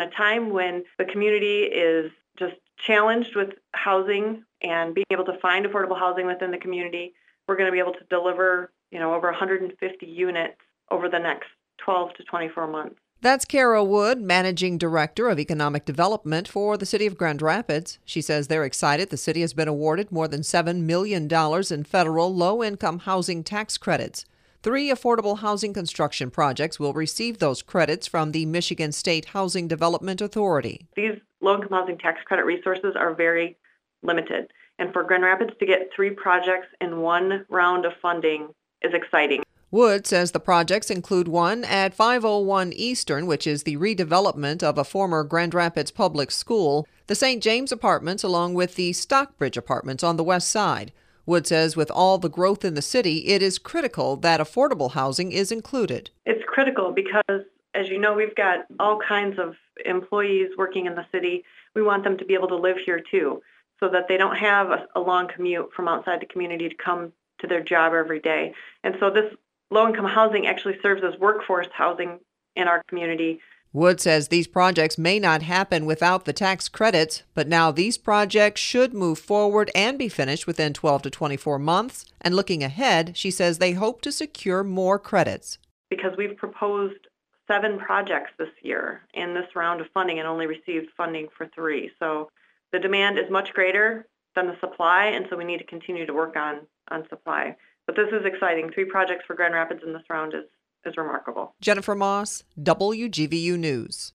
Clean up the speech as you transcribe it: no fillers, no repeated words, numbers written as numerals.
a time when the community is just challenged with housing and being able to find affordable housing within the community. We're going to be able to deliver, over 150 units over the next 12 to 24 months. That's Kara Wood, Managing Director of Economic Development for the City of Grand Rapids. She says they're excited the city has been awarded more than $7 million in federal low-income housing tax credits. 3 affordable housing construction projects will receive those credits from the Michigan State Housing Development Authority. These low-income housing tax credit resources are very limited, and for Grand Rapids to get 3 projects in one round of funding is exciting. Wood says the projects include one at 501 Eastern, which is the redevelopment of a former Grand Rapids public school, the St. James Apartments, along with the Stockbridge Apartments on the west side. Wood says with all the growth in the city, it is critical that affordable housing is included. It's critical because, as you know, we've got all kinds of employees working in the city. We want them to be able to live here too, so that they don't have a long commute from outside the community to come to their job every day. And so this low-income housing actually serves as workforce housing in our community. Wood says these projects may not happen without the tax credits, but now these projects should move forward and be finished within 12 to 24 months. And looking ahead, she says they hope to secure more credits. Because we've proposed 7 projects this year in this round of funding and only received funding for 3. So the demand is much greater than the supply, and so we need to continue to work on supply. But this is exciting. 3 projects for Grand Rapids in this round is remarkable. Jennifer Moss, WGVU News.